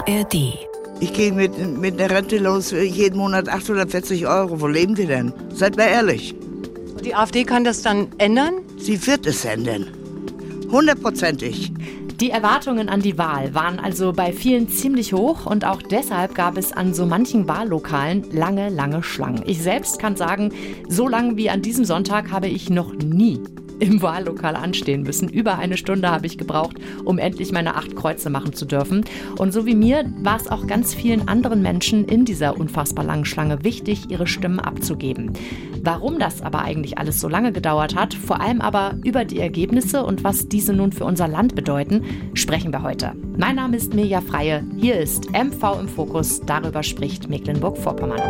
ARD. Ich gehe mit der Rente los, jeden Monat 840 €. Wo leben die denn? Seid mal ehrlich. Die AfD kann das dann ändern? Sie wird es ändern. 100%ig. Die Erwartungen an die Wahl waren also bei vielen ziemlich hoch und auch deshalb gab es an so manchen Wahllokalen lange Schlangen. Ich selbst kann sagen, so lang wie an diesem Sonntag habe ich noch nie im Wahllokal anstehen müssen. Über eine Stunde habe ich gebraucht, um endlich meine 8 Kreuze machen zu dürfen. Und so wie mir war es auch ganz vielen anderen Menschen in dieser unfassbar langen Schlange wichtig, ihre Stimmen abzugeben. Warum das aber eigentlich alles so lange gedauert hat, vor allem aber über die Ergebnisse und was diese nun für unser Land bedeuten, sprechen wir heute. Mein Name ist Mirja Freie. Hier ist MV im Fokus. Darüber spricht Mecklenburg-Vorpommern.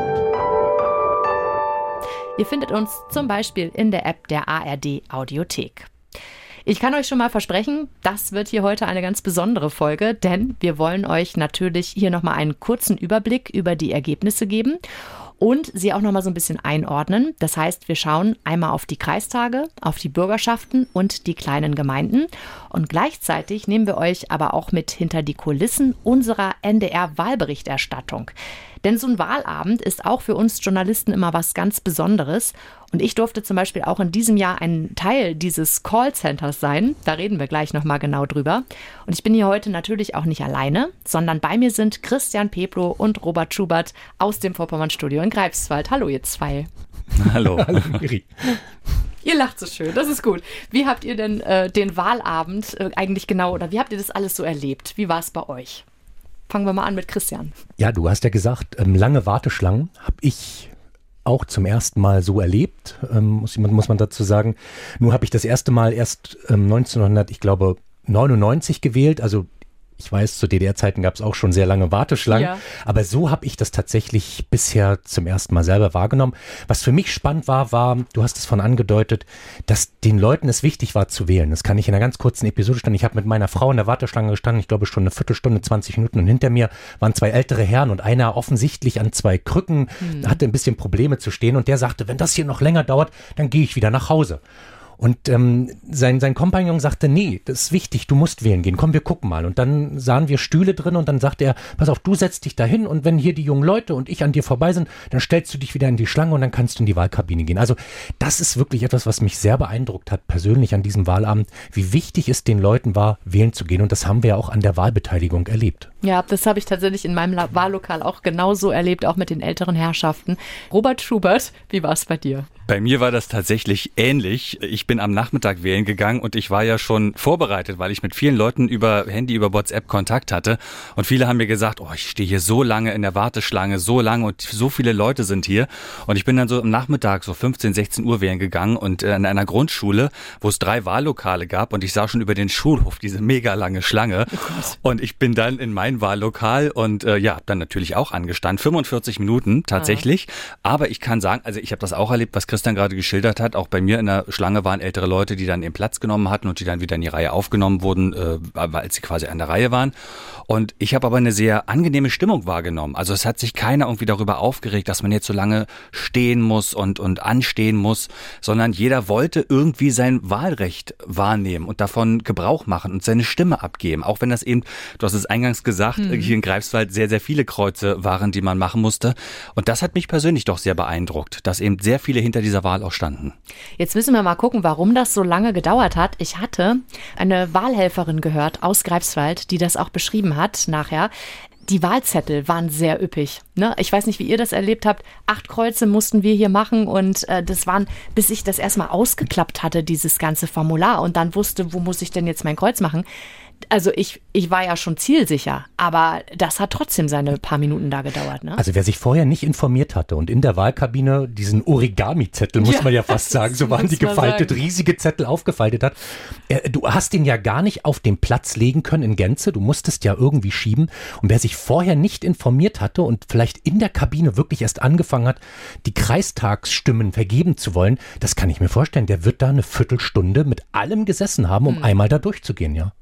Ihr findet uns zum Beispiel in der App der ARD Audiothek. Ich kann euch schon mal versprechen, das wird hier heute eine ganz besondere Folge, denn wir wollen euch natürlich hier nochmal einen kurzen Überblick über die Ergebnisse geben und sie auch nochmal so ein bisschen einordnen. Das heißt, wir schauen einmal auf die Kreistage, auf die Bürgerschaften und die kleinen Gemeinden. Und gleichzeitig nehmen wir euch aber auch mit hinter die Kulissen unserer NDR-Wahlberichterstattung. Denn so ein Wahlabend ist auch für uns Journalisten immer was ganz Besonderes. Und ich durfte zum Beispiel auch in diesem Jahr ein Teil dieses Callcenters sein. Da reden wir gleich nochmal genau drüber. Und ich bin hier heute natürlich auch nicht alleine, sondern bei mir sind Christian Peplow und Robert Schubert aus dem Vorpommern-Studio in Greifswald. Hallo ihr zwei. Hallo. Hallo Miri. Ihr lacht so schön, das ist gut. Wie habt ihr denn den Wahlabend eigentlich genau, oder wie habt ihr das alles so erlebt? Wie war es bei euch? Fangen wir mal an mit Christian. Ja, du hast ja gesagt, lange Warteschlangen habe ich auch zum ersten Mal so erlebt, muss man dazu sagen. Nur habe ich das erste Mal erst 1999 gewählt, also ich weiß, zu DDR-Zeiten gab es auch schon sehr lange Warteschlangen, ja. Aber so habe ich das tatsächlich bisher zum ersten Mal selber wahrgenommen. Was für mich spannend war, du hast es von angedeutet, dass den Leuten es wichtig war zu wählen. Das kann ich in einer ganz kurzen Episode stellen. Ich habe mit meiner Frau in der Warteschlange gestanden, ich glaube schon eine Viertelstunde, 20 Minuten und hinter mir waren 2 ältere Herren und einer offensichtlich an 2 Krücken, hatte ein bisschen Probleme zu stehen und der sagte, wenn das hier noch länger dauert, dann gehe ich wieder nach Hause. Und sein Kompagnon sagte, nee, das ist wichtig, du musst wählen gehen, komm, wir gucken mal. Und dann sahen wir Stühle drin und dann sagte er, pass auf, du setzt dich da hin und wenn hier die jungen Leute und ich an dir vorbei sind, dann stellst du dich wieder in die Schlange und dann kannst du in die Wahlkabine gehen. Also das ist wirklich etwas, was mich sehr beeindruckt hat, persönlich an diesem Wahlabend, wie wichtig es den Leuten war, wählen zu gehen. Und das haben wir ja auch an der Wahlbeteiligung erlebt. Ja, das habe ich tatsächlich in meinem Wahllokal auch genauso erlebt, auch mit den älteren Herrschaften. Robert Schubert, wie war es bei dir? Bei mir war das tatsächlich ähnlich. Ich bin am Nachmittag wählen gegangen und ich war ja schon vorbereitet, weil ich mit vielen Leuten über Handy, über WhatsApp Kontakt hatte. Und viele haben mir gesagt, ich stehe hier so lange in der Warteschlange, so lange und so viele Leute sind hier. Und ich bin dann so am Nachmittag, so 15, 16 Uhr wählen gegangen und in einer Grundschule, wo es 3 Wahllokale gab und ich sah schon über den Schulhof diese mega lange Schlange. Und ich bin dann in mein Wahllokal und dann natürlich auch angestanden. 45 Minuten tatsächlich. Aber ich kann sagen, also ich habe das auch erlebt, was Christian gerade geschildert hat. Auch bei mir in der Schlange waren ältere Leute, die dann ihren Platz genommen hatten und die dann wieder in die Reihe aufgenommen wurden, als sie quasi an der Reihe waren. Und ich habe aber eine sehr angenehme Stimmung wahrgenommen. Also es hat sich keiner irgendwie darüber aufgeregt, dass man jetzt so lange stehen muss und anstehen muss, sondern jeder wollte irgendwie sein Wahlrecht wahrnehmen und davon Gebrauch machen und seine Stimme abgeben. Auch wenn das eben, du hast es eingangs gesagt, hier in Greifswald sehr, sehr viele Kreuze waren, die man machen musste. Und das hat mich persönlich doch sehr beeindruckt, dass eben sehr viele hinter dieser Wahl auch standen. Jetzt müssen wir mal gucken, warum das so lange gedauert hat. Ich hatte eine Wahlhelferin gehört aus Greifswald, die das auch beschrieben hat nachher. Die Wahlzettel waren sehr üppig. Ne? Ich weiß nicht, wie ihr das erlebt habt. 8 Kreuze mussten wir hier machen und das waren, bis ich das erstmal ausgeklappt hatte, dieses ganze Formular und dann wusste, wo muss ich denn jetzt mein Kreuz machen. Also ich war ja schon zielsicher, aber das hat trotzdem seine paar Minuten da gedauert. Ne? Also wer sich vorher nicht informiert hatte und in der Wahlkabine diesen Origami-Zettel, muss man ja fast sagen, so waren die gefaltet, riesige Zettel aufgefaltet hat. Du hast den ja gar nicht auf den Platz legen können in Gänze, du musstest ja irgendwie schieben. Und wer sich vorher nicht informiert hatte und vielleicht in der Kabine wirklich erst angefangen hat, die Kreistagsstimmen vergeben zu wollen, das kann ich mir vorstellen, der wird da eine Viertelstunde mit allem gesessen haben, um einmal da durchzugehen, ja. Also so habe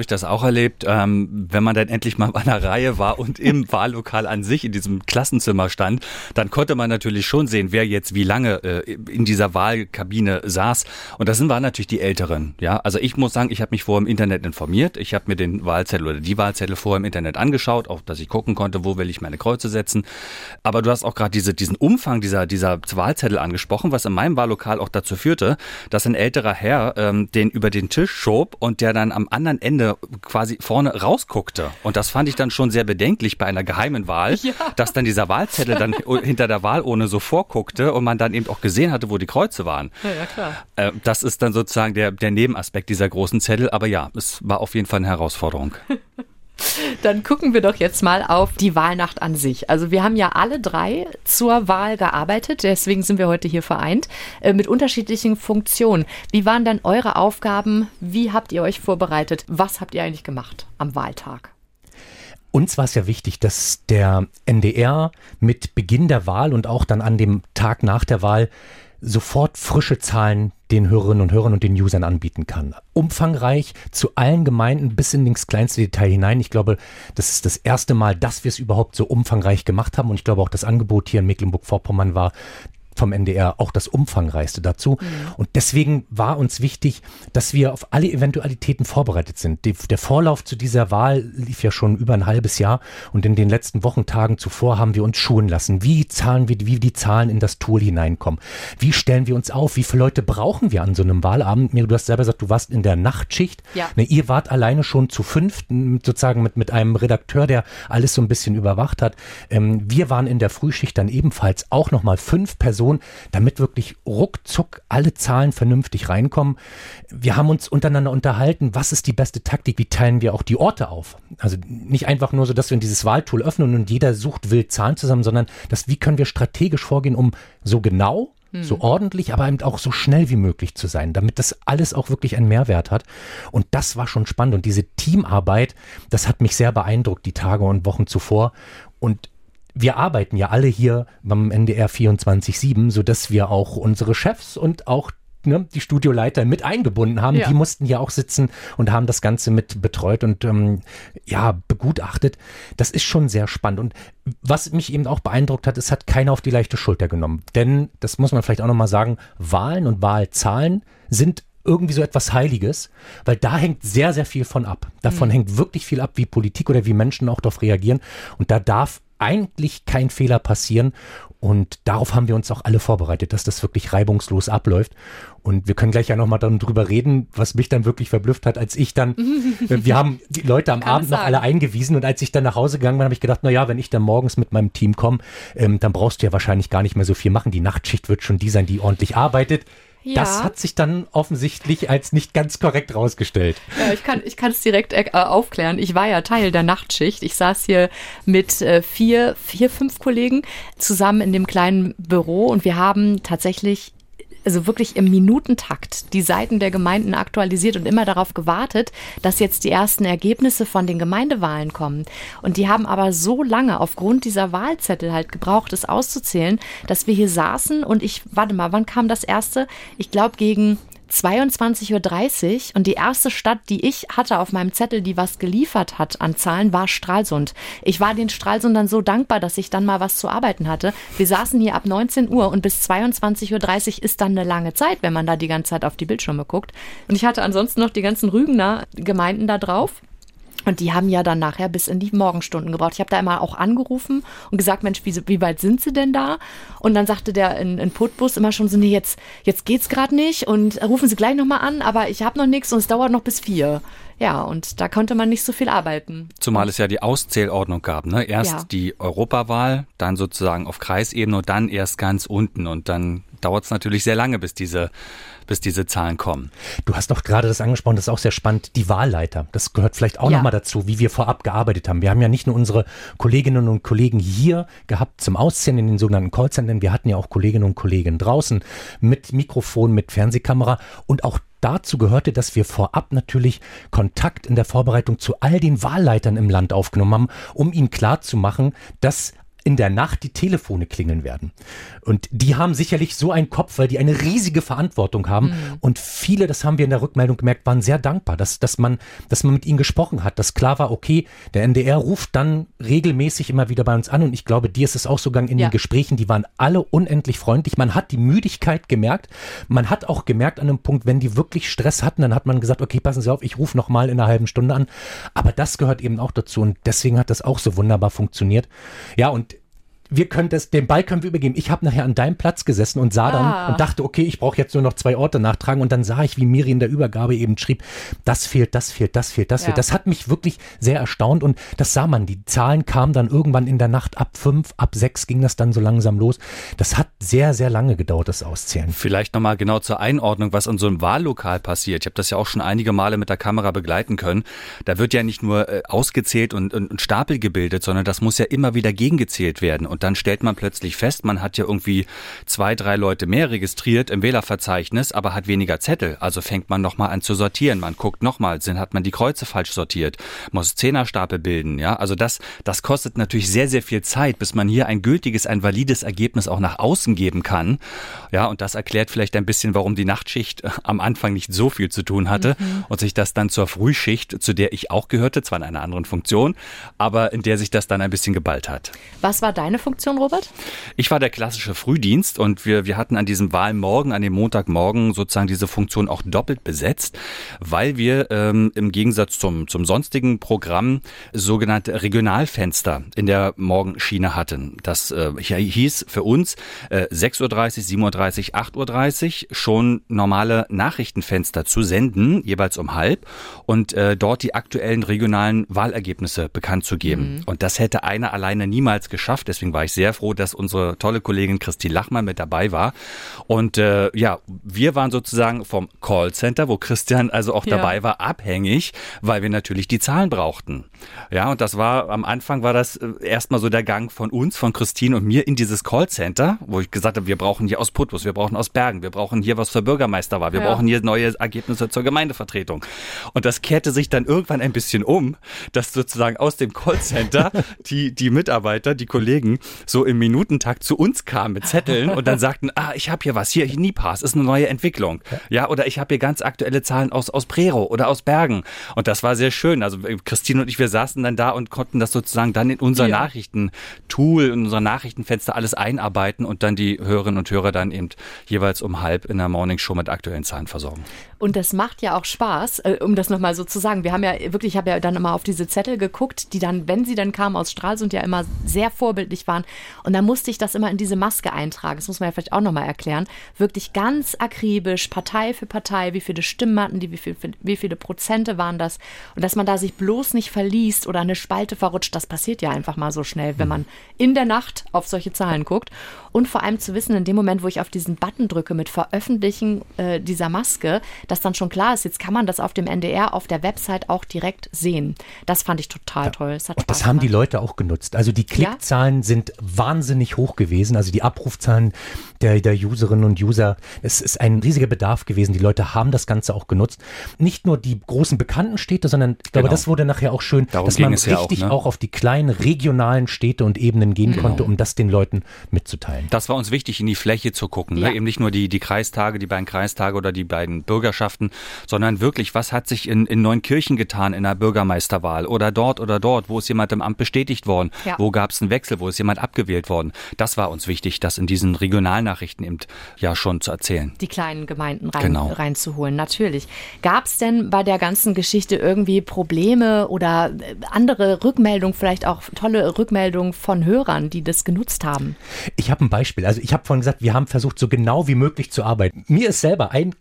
habe ich das auch erlebt. Wenn man dann endlich mal an der Reihe war und im Wahllokal an sich in diesem Klassenzimmer stand, dann konnte man natürlich schon sehen, wer jetzt wie lange in dieser Wahlkabine saß. Und das waren natürlich die Älteren. Ja, also ich muss sagen, ich habe mich vorher im Internet informiert. Ich habe mir den Wahlzettel oder die Wahlzettel vorher im Internet angeschaut, auch dass ich gucken konnte, wo will ich meine Kreuze setzen. Aber du hast auch gerade diesen Umfang dieser Wahlzettel angesprochen, was in meinem Wahllokal auch dazu führte, dass ein älterer Herr den über den Tisch schob und der dann am anderen Ende quasi vorne rausguckte. Und das fand ich dann schon sehr bedenklich bei einer geheimen Wahl, dass dann dieser Wahlzettel dann hinter der Wahlurne so vorguckte und man dann eben auch gesehen hatte, wo die Kreuze waren. Ja, klar. Das ist dann sozusagen der Nebenaspekt dieser großen Zettel. Aber ja, es war auf jeden Fall eine Herausforderung. Dann gucken wir doch jetzt mal auf die Wahlnacht an sich. Also wir haben ja alle 3 zur Wahl gearbeitet, deswegen sind wir heute hier vereint, mit unterschiedlichen Funktionen. Wie waren denn eure Aufgaben? Wie habt ihr euch vorbereitet? Was habt ihr eigentlich gemacht am Wahltag? Uns war es ja wichtig, dass der NDR mit Beginn der Wahl und auch dann an dem Tag nach der Wahl sofort frische Zahlen den Hörerinnen und Hörern und den Usern anbieten kann. Umfangreich zu allen Gemeinden bis ins kleinste Detail hinein. Ich glaube, das ist das erste Mal, dass wir es überhaupt so umfangreich gemacht haben und ich glaube auch das Angebot hier in Mecklenburg-Vorpommern war vom NDR auch das umfangreichste dazu. Und deswegen war uns wichtig, dass wir auf alle Eventualitäten vorbereitet sind. Der Vorlauf zu dieser Wahl lief ja schon über ein halbes Jahr und in den letzten Wochentagen zuvor haben wir uns schulen lassen. Wie die Zahlen in das Tool hineinkommen? Wie stellen wir uns auf? Wie viele Leute brauchen wir an so einem Wahlabend? Du hast selber gesagt, du warst in der Nachtschicht. Ja. Ihr wart alleine schon zu 5, sozusagen mit einem Redakteur, der alles so ein bisschen überwacht hat. Wir waren in der Frühschicht dann ebenfalls auch nochmal 5 Personen, damit wirklich ruckzuck alle Zahlen vernünftig reinkommen. Wir haben uns untereinander unterhalten, was ist die beste Taktik, wie teilen wir auch die Orte auf. Also nicht einfach nur so, dass wir dieses Wahltool öffnen und jeder sucht wild Zahlen zusammen, sondern wie können wir strategisch vorgehen, um so genau, so ordentlich, aber eben auch so schnell wie möglich zu sein, damit das alles auch wirklich einen Mehrwert hat. Und das war schon spannend. Und diese Teamarbeit, das hat mich sehr beeindruckt, die Tage und Wochen zuvor. Und wir arbeiten ja alle hier beim NDR 24/7, sodass wir auch unsere Chefs und auch die Studioleiter mit eingebunden haben. Ja. Die mussten ja auch sitzen und haben das Ganze mit betreut und begutachtet. Das ist schon sehr spannend. Und was mich eben auch beeindruckt hat, es hat keiner auf die leichte Schulter genommen. Denn, das muss man vielleicht auch nochmal sagen, Wahlen und Wahlzahlen sind irgendwie so etwas Heiliges, weil da hängt sehr, sehr viel von ab. Davon hängt wirklich viel ab, wie Politik oder wie Menschen auch darauf reagieren. Und da darf eigentlich kein Fehler passieren und darauf haben wir uns auch alle vorbereitet, dass das wirklich reibungslos abläuft und wir können gleich ja nochmal drüber reden, was mich dann wirklich verblüfft hat, als ich dann, wir haben die Leute am Abend noch alle eingewiesen und als ich dann nach Hause gegangen bin, habe ich gedacht, wenn ich dann morgens mit meinem Team komme, dann brauchst du ja wahrscheinlich gar nicht mehr so viel machen, die Nachtschicht wird schon die sein, die ordentlich arbeitet. Ja. Das hat sich dann offensichtlich als nicht ganz korrekt rausgestellt. Ja, ich kann es direkt aufklären. Ich war ja Teil der Nachtschicht. Ich saß hier mit 5 Kollegen zusammen in dem kleinen Büro und wir haben tatsächlich wirklich im Minutentakt die Seiten der Gemeinden aktualisiert und immer darauf gewartet, dass jetzt die ersten Ergebnisse von den Gemeindewahlen kommen. Und die haben aber so lange aufgrund dieser Wahlzettel halt gebraucht, es auszuzählen, dass wir hier saßen und wann kam das erste? Ich glaube gegen 22:30 Uhr und die erste Stadt, die ich hatte auf meinem Zettel, die was geliefert hat an Zahlen, war Stralsund. Ich war den Stralsundern so dankbar, dass ich dann mal was zu arbeiten hatte. Wir saßen hier ab 19 Uhr und bis 22:30 Uhr ist dann eine lange Zeit, wenn man da die ganze Zeit auf die Bildschirme guckt. Und ich hatte ansonsten noch die ganzen Rügener Gemeinden da drauf. Und die haben ja dann nachher bis in die Morgenstunden gebraucht. Ich habe da immer auch angerufen und gesagt, Mensch, wie weit sind sie denn da? Und dann sagte der in Putbus immer schon so, nee, jetzt geht's gerade nicht und rufen Sie gleich nochmal an, aber ich habe noch nichts und es dauert noch bis 4. Ja, und da konnte man nicht so viel arbeiten. Zumal es ja die Auszählordnung gab, ne? Erst die Europawahl, dann sozusagen auf Kreisebene und dann erst ganz unten. Und dann dauert es natürlich sehr lange, bis diese Zahlen kommen. Du hast doch gerade das angesprochen, das ist auch sehr spannend, die Wahlleiter. Das gehört vielleicht auch nochmal dazu, wie wir vorab gearbeitet haben. Wir haben ja nicht nur unsere Kolleginnen und Kollegen hier gehabt zum Auszählen in den sogenannten Callcentern, wir hatten ja auch Kolleginnen und Kollegen draußen mit Mikrofon, mit Fernsehkamera und auch dazu gehörte, dass wir vorab natürlich Kontakt in der Vorbereitung zu all den Wahlleitern im Land aufgenommen haben, um ihnen klarzumachen, dass in der Nacht die Telefone klingeln werden. Und die haben sicherlich so einen Kopf, weil die eine riesige Verantwortung haben. Und viele, das haben wir in der Rückmeldung gemerkt, waren sehr dankbar, dass man mit ihnen gesprochen hat, dass klar war, okay, der NDR ruft dann regelmäßig immer wieder bei uns an. Und ich glaube, dir ist es auch so gegangen in den Gesprächen, die waren alle unendlich freundlich. Man hat die Müdigkeit gemerkt. Man hat auch gemerkt an einem Punkt, wenn die wirklich Stress hatten, dann hat man gesagt, okay, passen Sie auf, ich rufe nochmal in einer halben Stunde an. Aber das gehört eben auch dazu und deswegen hat das auch so wunderbar funktioniert. Ja, und den Ball können wir übergeben. Ich habe nachher an deinem Platz gesessen und sah dann und dachte, okay, ich brauche jetzt nur noch 2 Orte nachtragen und dann sah ich, wie Miri in der Übergabe eben schrieb, das fehlt. Das hat mich wirklich sehr erstaunt und das sah man. Die Zahlen kamen dann irgendwann in der Nacht ab 5, ab 6 ging das dann so langsam los. Das hat sehr, sehr lange gedauert, das Auszählen. Vielleicht nochmal genau zur Einordnung, was in so einem Wahllokal passiert. Ich habe das ja auch schon einige Male mit der Kamera begleiten können. Da wird ja nicht nur ausgezählt und Stapel gebildet, sondern das muss ja immer wieder gegengezählt werden. Und dann stellt man plötzlich fest, man hat ja irgendwie 2, 3 Leute mehr registriert im Wählerverzeichnis, aber hat weniger Zettel. Also fängt man nochmal an zu sortieren. Man guckt nochmal, hat man die Kreuze falsch sortiert, muss 10er-Stapel bilden. Ja, also das kostet natürlich sehr, sehr viel Zeit, bis man hier ein gültiges, ein valides Ergebnis auch nach außen geben kann. Ja, und das erklärt vielleicht ein bisschen, warum die Nachtschicht am Anfang nicht so viel zu tun hatte und sich das dann zur Frühschicht, zu der ich auch gehörte, zwar in einer anderen Funktion, aber in der sich das dann ein bisschen geballt hat. Was war deine Funktion, Robert? Ich war der klassische Frühdienst und wir hatten an diesem Wahlmorgen, an dem Montagmorgen sozusagen diese Funktion auch doppelt besetzt, weil wir im Gegensatz zum sonstigen Programm sogenannte Regionalfenster in der Morgenschiene hatten. Das hieß für uns 6.30 Uhr, 7.30 Uhr, 8.30 Uhr schon normale Nachrichtenfenster zu senden, jeweils um 12:30 und dort die aktuellen regionalen Wahlergebnisse bekannt zu geben. Und das hätte einer alleine niemals geschafft, deswegen war ich sehr froh, dass unsere tolle Kollegin Christine Lachmann mit dabei war. Und wir waren sozusagen vom Callcenter, wo Christian also auch dabei war, abhängig, weil wir natürlich die Zahlen brauchten. Ja, und am Anfang war das erstmal so der Gang von uns, von Christine und mir in dieses Callcenter, wo ich gesagt habe, wir brauchen hier aus Putbus, wir brauchen aus Bergen, wir brauchen hier was für Bürgermeisterwahl, wir brauchen hier neue Ergebnisse zur Gemeindevertretung. Und das kehrte sich dann irgendwann ein bisschen um, dass sozusagen aus dem Callcenter die Mitarbeiter, die Kollegen so im Minutentakt zu uns kamen mit Zetteln und dann sagten, ich habe hier was, hier NIPAS, ist eine neue Entwicklung. Ja, oder ich habe hier ganz aktuelle Zahlen aus Prerow oder aus Bergen. Und das war sehr schön. Also Christine und ich, wir saßen dann da und konnten das sozusagen dann in unser Nachrichtentool, in unser Nachrichtenfenster alles einarbeiten und dann die Hörerinnen und Hörer dann eben jeweils um 12:30 in der Morningshow mit aktuellen Zahlen versorgen. Und das macht ja auch Spaß, um das nochmal so zu sagen. Ich habe ja dann immer auf diese Zettel geguckt, die dann, wenn sie dann kamen aus Stralsund, ja immer sehr vorbildlich waren. Und dann musste ich das immer in diese Maske eintragen. Das muss man ja vielleicht auch nochmal erklären. Wirklich ganz akribisch, Partei für Partei, wie viele Stimmen hatten die, wie viele Prozente waren das. Und dass man da sich bloß nicht verliest oder eine Spalte verrutscht, das passiert ja einfach mal so schnell, wenn man in der Nacht auf solche Zahlen guckt. Und vor allem zu wissen, in dem Moment, wo ich auf diesen Button drücke mit Veröffentlichen dieser Maske, dass dann schon klar ist, jetzt kann man das auf dem NDR auf der Website auch direkt sehen. Das fand ich total toll. Das haben die Leute auch genutzt. Also die Klickzahlen sind wahnsinnig hoch gewesen. Also die Abrufzahlen der Userinnen und User. Es ist ein riesiger Bedarf gewesen. Die Leute haben das Ganze auch genutzt. Nicht nur die großen bekannten Städte, sondern ich glaube, das wurde nachher auch schön, dass man richtig auch auf die kleinen regionalen Städte und Ebenen gehen konnte, um das den Leuten mitzuteilen. Das war uns wichtig, in die Fläche zu gucken. Ne? Eben nicht nur die Kreistage, die beiden Kreistage oder die beiden Bürgerschaften, sondern wirklich, was hat sich in Neunkirchen getan in der Bürgermeisterwahl oder dort, wo ist jemand im Amt bestätigt worden, wo gab es einen Wechsel, wo ist jemand abgewählt worden. Das war uns wichtig, das in diesen Regionalnachrichten eben schon zu erzählen. Die kleinen Gemeinden reinzuholen, natürlich. Gab es denn bei der ganzen Geschichte irgendwie Probleme oder andere Rückmeldungen, vielleicht auch tolle Rückmeldungen von Hörern, die das genutzt haben? Ich habe ein Beispiel. Also ich habe vorhin gesagt, wir haben versucht, so genau wie möglich zu arbeiten. Mir ist selber ein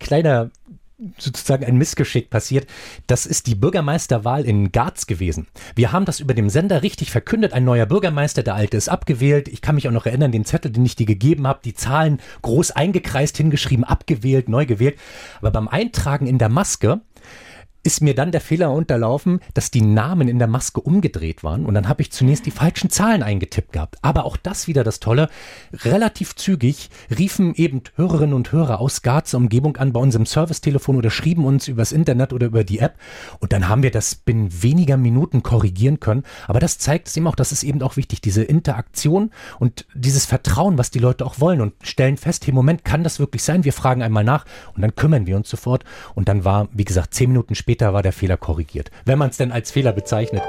Missgeschick passiert. Das ist die Bürgermeisterwahl in Garz gewesen. Wir haben das über dem Sender richtig verkündet. Ein neuer Bürgermeister, der alte ist abgewählt. Ich kann mich auch noch erinnern, den Zettel, den ich dir gegeben habe, die Zahlen groß eingekreist, hingeschrieben, abgewählt, neu gewählt. Aber beim Eintragen in der Maske ist mir dann der Fehler unterlaufen, dass die Namen in der Maske umgedreht waren und dann habe ich zunächst die falschen Zahlen eingetippt gehabt. Aber auch das wieder das Tolle, relativ zügig riefen eben Hörerinnen und Hörer aus Garzer Umgebung an bei unserem Servicetelefon oder schrieben uns übers Internet oder über die App und dann haben wir das binnen weniger Minuten korrigieren können. Aber das zeigt es eben auch, das ist eben auch wichtig, diese Interaktion und dieses Vertrauen, was die Leute auch wollen und stellen fest, hey, Moment, kann das wirklich sein? Wir fragen einmal nach und dann kümmern wir uns sofort und dann war, wie gesagt, 10 Minuten später war der Fehler korrigiert, wenn man es denn als Fehler bezeichnet.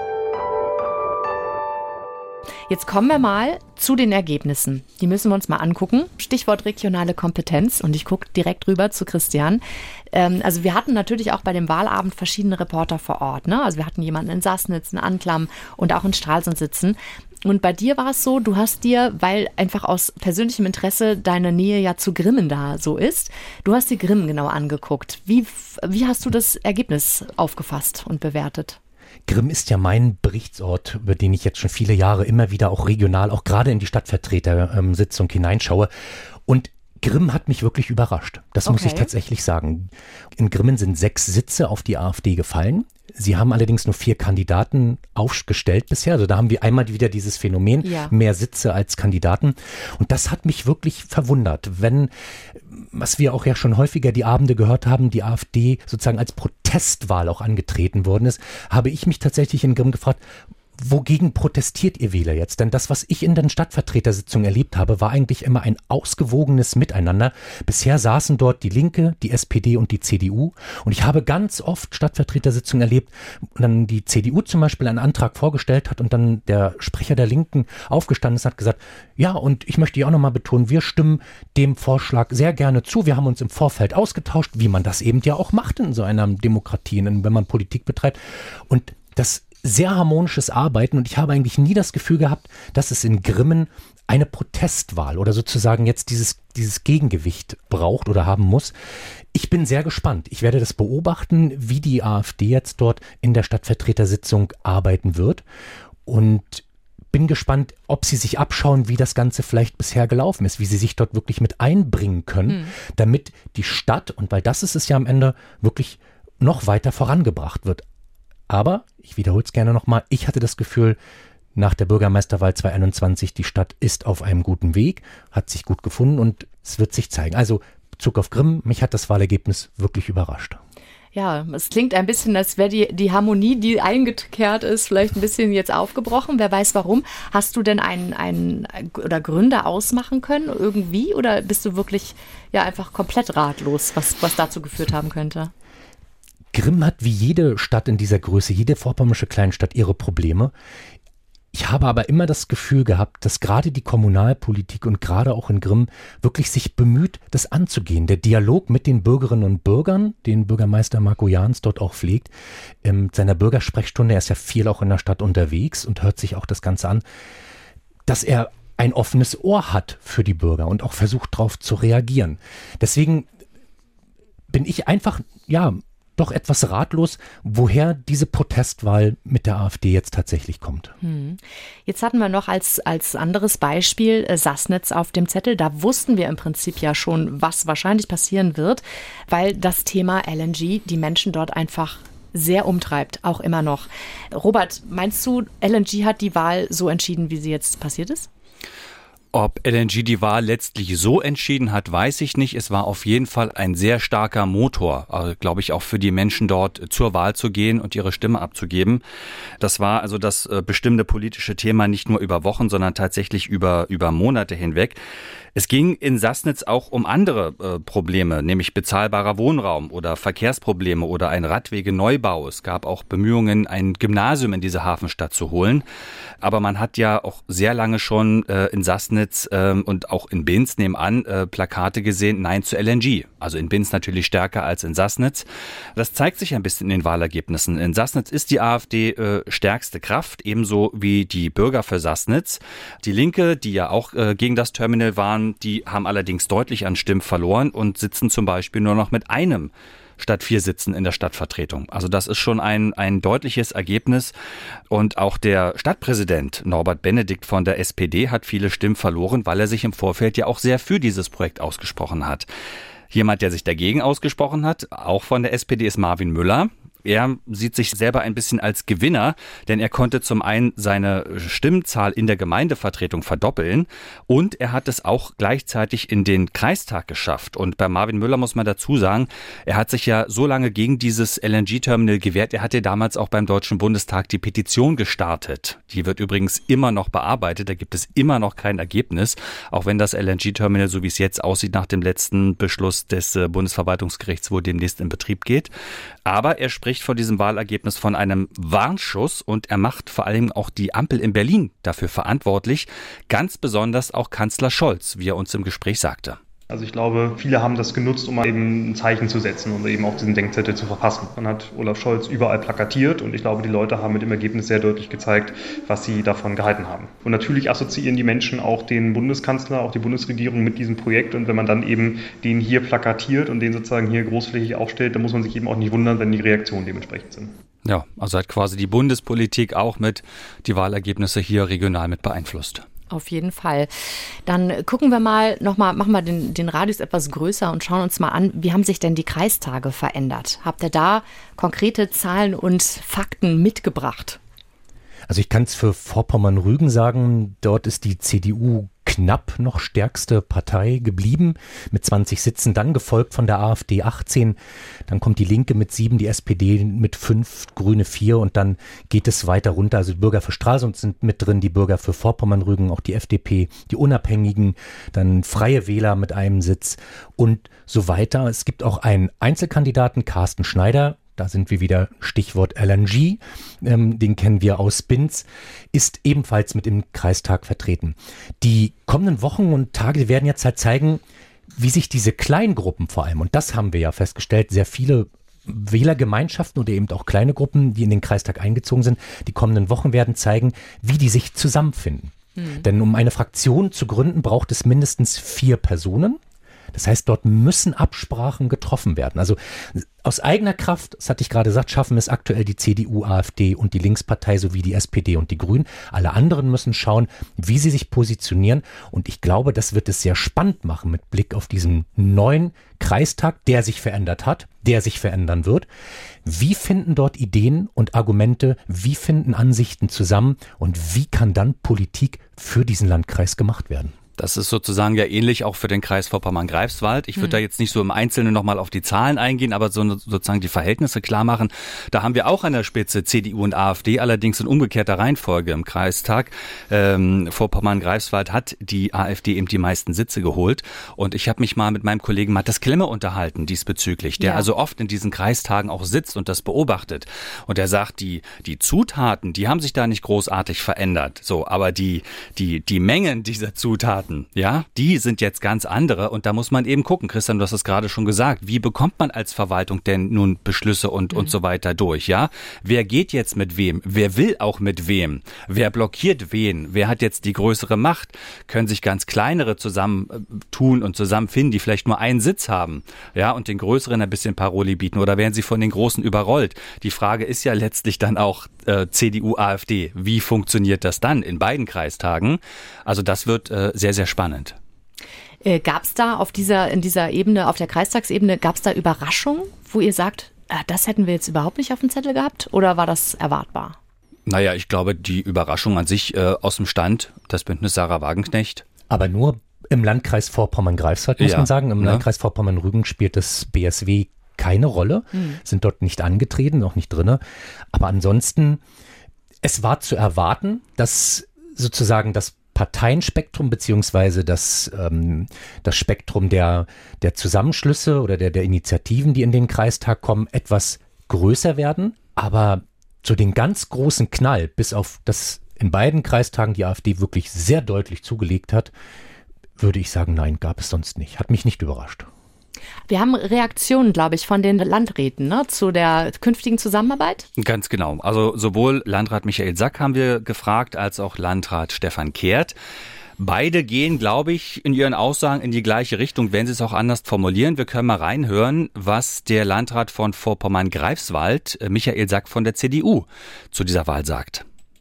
Jetzt kommen wir mal zu den Ergebnissen. Die müssen wir uns mal angucken. Stichwort regionale Kompetenz. Und ich gucke direkt rüber zu Christian. Also wir hatten natürlich auch bei dem Wahlabend verschiedene Reporter vor Ort. Ne? Also wir hatten jemanden in Sassnitz, in Anklam und auch in Stralsund sitzen. Und bei dir war es so, du hast dir, weil einfach aus persönlichem Interesse deine Nähe ja zu Grimmen da so ist, du hast dir Grimmen genau angeguckt. Wie hast du das Ergebnis aufgefasst und bewertet? Grimm ist ja mein Berichtsort, über den ich jetzt schon viele Jahre immer wieder auch regional, auch gerade in die Stadtvertretersitzung hineinschaue. Und Grimm hat mich wirklich überrascht. Das muss ich tatsächlich sagen. In Grimmen sind 6 Sitze auf die AfD gefallen. Sie haben allerdings nur 4 Kandidaten aufgestellt bisher. Also da haben wir einmal wieder dieses Phänomen, mehr Sitze als Kandidaten. Und das hat mich wirklich verwundert. Wenn, was wir auch ja schon häufiger die Abende gehört haben, die AfD sozusagen als Protestwahl auch angetreten worden ist, habe ich mich tatsächlich in Grimm gefragt, wogegen protestiert ihr Wähler jetzt? Denn das, was ich in den Stadtvertretersitzungen erlebt habe, war eigentlich immer ein ausgewogenes Miteinander. Bisher saßen dort die Linke, die SPD und die CDU. Und ich habe ganz oft Stadtvertretersitzungen erlebt, wo dann die CDU zum Beispiel einen Antrag vorgestellt hat und dann der Sprecher der Linken aufgestanden ist und hat gesagt, ja, und ich möchte ja auch nochmal betonen, wir stimmen dem Vorschlag sehr gerne zu. Wir haben uns im Vorfeld ausgetauscht, wie man das eben ja auch macht in so einer Demokratie, wenn man Politik betreibt. Und das sehr harmonisches Arbeiten und ich habe eigentlich nie das Gefühl gehabt, dass es in Grimmen eine Protestwahl oder sozusagen jetzt dieses Gegengewicht braucht oder haben muss. Ich bin sehr gespannt. Ich werde das beobachten, wie die AfD jetzt dort in der Stadtvertretersitzung arbeiten wird und bin gespannt, ob sie sich abschauen, wie das Ganze vielleicht bisher gelaufen ist, wie sie sich dort wirklich mit einbringen können, damit die Stadt, und weil das ist es ja am Ende, wirklich noch weiter vorangebracht wird. Aber, ich wiederhole es gerne nochmal, ich hatte das Gefühl, nach der Bürgermeisterwahl 2021, die Stadt ist auf einem guten Weg, hat sich gut gefunden und es wird sich zeigen. Also, Bezug auf Grimm, mich hat das Wahlergebnis wirklich überrascht. Ja, es klingt ein bisschen, als wäre die Harmonie, die eingekehrt ist, vielleicht ein bisschen jetzt aufgebrochen. Wer weiß warum. Hast du denn einen oder Gründe ausmachen können irgendwie? Oder bist du wirklich ja einfach komplett ratlos, was dazu geführt haben könnte? Grimm hat wie jede Stadt in dieser Größe, jede vorpommersche Kleinstadt ihre Probleme. Ich habe aber immer das Gefühl gehabt, dass gerade die Kommunalpolitik und gerade auch in Grimm wirklich sich bemüht, das anzugehen. Der Dialog mit den Bürgerinnen und Bürgern, den Bürgermeister Marco Jahns dort auch pflegt, mit seiner Bürgersprechstunde, er ist ja viel auch in der Stadt unterwegs und hört sich auch das Ganze an, dass er ein offenes Ohr hat für die Bürger und auch versucht, darauf zu reagieren. Deswegen bin ich einfach, doch etwas ratlos, woher diese Protestwahl mit der AfD jetzt tatsächlich kommt. Jetzt hatten wir noch als anderes Beispiel Sassnitz auf dem Zettel. Da wussten wir im Prinzip ja schon, was wahrscheinlich passieren wird, weil das Thema LNG die Menschen dort einfach sehr umtreibt, auch immer noch. Robert, meinst du, LNG hat die Wahl so entschieden, wie sie jetzt passiert ist? Ob LNG die Wahl letztlich so entschieden hat, weiß ich nicht. Es war auf jeden Fall ein sehr starker Motor, glaube ich, auch für die Menschen dort zur Wahl zu gehen und ihre Stimme abzugeben. Das war also das bestimmte politische Thema nicht nur über Wochen, sondern tatsächlich über Monate hinweg. Es ging in Sassnitz auch um andere Probleme, nämlich bezahlbarer Wohnraum oder Verkehrsprobleme oder ein Radwegeneubau. Es gab auch Bemühungen, ein Gymnasium in diese Hafenstadt zu holen. Aber man hat ja auch sehr lange schon in Sassnitz und auch in Binz nebenan Plakate gesehen, Nein zu LNG. Also in Binz natürlich stärker als in Sassnitz. Das zeigt sich ein bisschen in den Wahlergebnissen. In Sassnitz ist die AfD stärkste Kraft, ebenso wie die Bürger für Sassnitz. Die Linke, die ja auch gegen das Terminal waren, die haben allerdings deutlich an Stimmen verloren und sitzen zum Beispiel nur noch mit einem statt 4 Sitzen in der Stadtvertretung. Also das ist schon ein deutliches Ergebnis. Und auch der Stadtpräsident Norbert Benedikt von der SPD hat viele Stimmen verloren, weil er sich im Vorfeld ja auch sehr für dieses Projekt ausgesprochen hat. Jemand, der sich dagegen ausgesprochen hat, auch von der SPD, ist Marvin Müller. Er sieht sich selber ein bisschen als Gewinner, denn er konnte zum einen seine Stimmenzahl in der Gemeindevertretung verdoppeln und er hat es auch gleichzeitig in den Kreistag geschafft. Und bei Marvin Müller muss man dazu sagen, er hat sich ja so lange gegen dieses LNG-Terminal gewehrt. Er hatte damals auch beim Deutschen Bundestag die Petition gestartet. Die wird übrigens immer noch bearbeitet. Da gibt es immer noch kein Ergebnis, auch wenn das LNG-Terminal, so wie es jetzt aussieht, nach dem letzten Beschluss des Bundesverwaltungsgerichts wohl demnächst in Betrieb geht. Aber er spricht vor diesem Wahlergebnis von einem Warnschuss und er macht vor allem auch die Ampel in Berlin dafür verantwortlich, ganz besonders auch Kanzler Scholz, wie er uns im Gespräch sagte. Also ich glaube, viele haben das genutzt, um eben ein Zeichen zu setzen und eben auch diesen Denkzettel zu verpassen. Dann hat Olaf Scholz überall plakatiert und ich glaube, die Leute haben mit dem Ergebnis sehr deutlich gezeigt, was sie davon gehalten haben. Und natürlich assoziieren die Menschen auch den Bundeskanzler, auch die Bundesregierung mit diesem Projekt und wenn man dann eben den hier plakatiert und den sozusagen hier großflächig aufstellt, dann muss man sich eben auch nicht wundern, wenn die Reaktionen dementsprechend sind. Ja, also hat quasi die Bundespolitik auch mit die Wahlergebnisse hier regional mit beeinflusst. Auf jeden Fall. Dann gucken wir mal nochmal, machen wir den Radius etwas größer und schauen uns mal an, wie haben sich denn die Kreistage verändert? Habt ihr da konkrete Zahlen und Fakten mitgebracht? Also ich kann es für Vorpommern-Rügen sagen, dort ist die CDU knapp noch stärkste Partei geblieben mit 20 Sitzen, dann gefolgt von der AfD 18, dann kommt die Linke mit 7, die SPD mit 5, Grüne 4 und dann geht es weiter runter. Also die Bürger für Stralsund sind mit drin, die Bürger für Vorpommern-Rügen, auch die FDP, die Unabhängigen, dann Freie Wähler mit einem Sitz und so weiter. Es gibt auch einen Einzelkandidaten, Carsten Schneider. Da sind wir wieder, Stichwort LNG, den kennen wir aus Binz, ist ebenfalls mit im Kreistag vertreten. Die kommenden Wochen und Tage werden jetzt halt zeigen, wie sich diese Kleingruppen vor allem, und das haben wir ja festgestellt, sehr viele Wählergemeinschaften oder eben auch kleine Gruppen, die in den Kreistag eingezogen sind, die kommenden Wochen werden zeigen, wie die sich zusammenfinden. Denn um eine Fraktion zu gründen, braucht es mindestens 4 Personen. Das heißt, dort müssen Absprachen getroffen werden. Also aus eigener Kraft, das hatte ich gerade gesagt, schaffen es aktuell die CDU, AfD und die Linkspartei sowie die SPD und die Grünen. Alle anderen müssen schauen, wie sie sich positionieren. Und ich glaube, das wird es sehr spannend machen mit Blick auf diesen neuen Kreistag, der sich verändert hat, der sich verändern wird. Wie finden dort Ideen und Argumente, wie finden Ansichten zusammen und wie kann dann Politik für diesen Landkreis gemacht werden? Das ist sozusagen ja ähnlich auch für den Kreis Vorpommern-Greifswald. Ich würde da jetzt nicht so im Einzelnen nochmal auf die Zahlen eingehen, aber sozusagen die Verhältnisse klar machen. Da haben wir auch an der Spitze CDU und AfD, allerdings in umgekehrter Reihenfolge im Kreistag. Vorpommern-Greifswald hat die AfD eben die meisten Sitze geholt. Und ich habe mich mal mit meinem Kollegen Matthias Klemme unterhalten diesbezüglich, der also oft in diesen Kreistagen auch sitzt und das beobachtet. Und er sagt, die Zutaten, die haben sich da nicht großartig verändert. So, aber die Mengen dieser Zutaten, ja, die sind jetzt ganz andere und da muss man eben gucken. Christian, du hast es gerade schon gesagt. Wie bekommt man als Verwaltung denn nun Beschlüsse und so weiter durch, ja? Wer geht jetzt mit wem? Wer will auch mit wem? Wer blockiert wen? Wer hat jetzt die größere Macht? Können sich ganz kleinere zusammentun und zusammenfinden, die vielleicht nur einen Sitz haben, ja, und den größeren ein bisschen Paroli bieten oder werden sie von den Großen überrollt? Die Frage ist ja letztlich dann auch CDU, AfD. Wie funktioniert das dann in beiden Kreistagen? Also das wird sehr, sehr spannend. Gab es da in dieser Ebene, auf der Kreistagsebene, gab es da Überraschungen, wo ihr sagt, das hätten wir jetzt überhaupt nicht auf dem Zettel gehabt oder war das erwartbar? Naja, ich glaube, die Überraschung an sich aus dem Stand, das Bündnis Sarah Wagenknecht. Aber nur im Landkreis Vorpommern-Greifswald, muss man sagen. Im Landkreis Vorpommern-Rügen spielt das BSW keine Rolle, sind dort nicht angetreten, noch nicht drinne. Aber ansonsten, es war zu erwarten, dass sozusagen das Parteienspektrum beziehungsweise das Spektrum der Zusammenschlüsse oder der Initiativen, die in den Kreistag kommen, etwas größer werden. Aber zu den ganz großen Knall, bis auf das in beiden Kreistagen die AfD wirklich sehr deutlich zugelegt hat, würde ich sagen, nein, gab es sonst nicht. Hat mich nicht überrascht. Wir haben Reaktionen, glaube ich, von den Landräten zu der künftigen Zusammenarbeit. Ganz genau. Also sowohl Landrat Michael Sack haben wir gefragt, als auch Landrat Stefan Kehrt. Beide gehen, glaube ich, in ihren Aussagen in die gleiche Richtung, wenn sie es auch anders formulieren. Wir können mal reinhören, was der Landrat von Vorpommern-Greifswald, Michael Sack von der CDU, zu dieser Wahl sagt.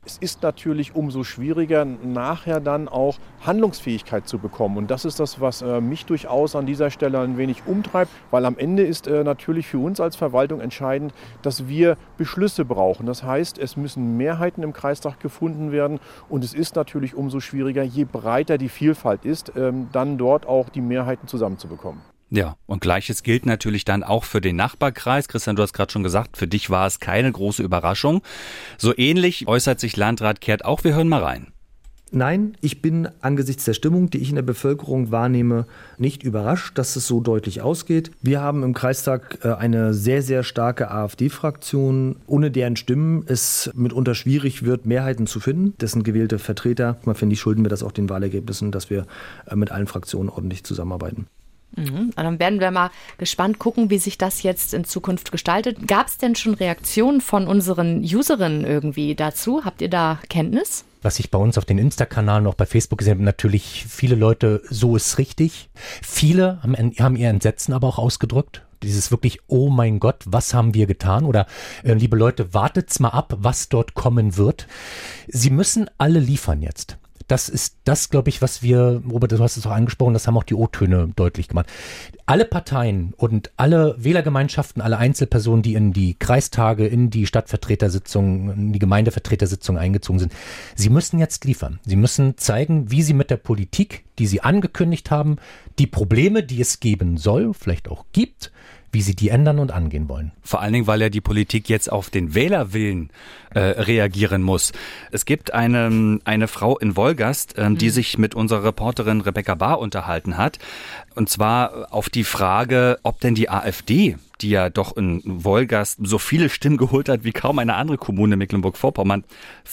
Es ist natürlich umso schwieriger, nachher dann auch Handlungsfähigkeit zu bekommen. Und das ist das, was mich durchaus an dieser Stelle ein wenig umtreibt, weil am Ende ist natürlich für uns als Verwaltung entscheidend, dass wir Beschlüsse brauchen. Das heißt, es müssen Mehrheiten im Kreistag gefunden werden und es ist natürlich umso schwieriger, je breiter die Vielfalt ist, dann dort auch die Mehrheiten zusammenzubekommen. Ja, und Gleiches gilt natürlich dann auch für den Nachbarkreis. Christian, du hast gerade schon gesagt, für dich war es keine große Überraschung. So ähnlich äußert sich Landrat Kehrt auch. Wir hören mal rein. Nein, ich bin angesichts der Stimmung, die ich in der Bevölkerung wahrnehme, nicht überrascht, dass es so deutlich ausgeht. Wir haben im Kreistag eine sehr, sehr starke AfD-Fraktion, ohne deren Stimmen es mitunter schwierig wird, Mehrheiten zu finden. Das sind gewählte Vertreter. Man finde ich, schulden wir das auch den Wahlergebnissen, dass wir mit allen Fraktionen ordentlich zusammenarbeiten. Und dann werden wir mal gespannt gucken, wie sich das jetzt in Zukunft gestaltet. Gab es denn schon Reaktionen von unseren Userinnen irgendwie dazu? Habt ihr da Kenntnis? Was ich bei uns auf den Insta-Kanalen, auch bei Facebook gesehen habe, natürlich viele Leute, so ist richtig. Viele haben ihr Entsetzen aber auch ausgedrückt. Dieses wirklich, oh mein Gott, was haben wir getan? Oder liebe Leute, wartet's mal ab, was dort kommen wird. Sie müssen alle liefern jetzt. Das ist das, glaube ich, was wir, Robert, du hast es auch angesprochen, das haben auch die O-Töne deutlich gemacht. Alle Parteien und alle Wählergemeinschaften, alle Einzelpersonen, die in die Kreistage, in die Stadtvertretersitzungen, in die Gemeindevertretersitzungen eingezogen sind, sie müssen jetzt liefern. Sie müssen zeigen, wie sie mit der Politik, die sie angekündigt haben, die Probleme, die es geben soll, vielleicht auch gibt, wie sie die ändern und angehen wollen. Vor allen Dingen, weil ja die Politik jetzt auf den Wählerwillen reagieren muss. Es gibt eine Frau in Wolgast, die sich mit unserer Reporterin Rebecca Bahr unterhalten hat. Und zwar auf die Frage, ob denn die AfD, die ja doch in Wolgast so viele Stimmen geholt hat wie kaum eine andere Kommune in Mecklenburg-Vorpommern,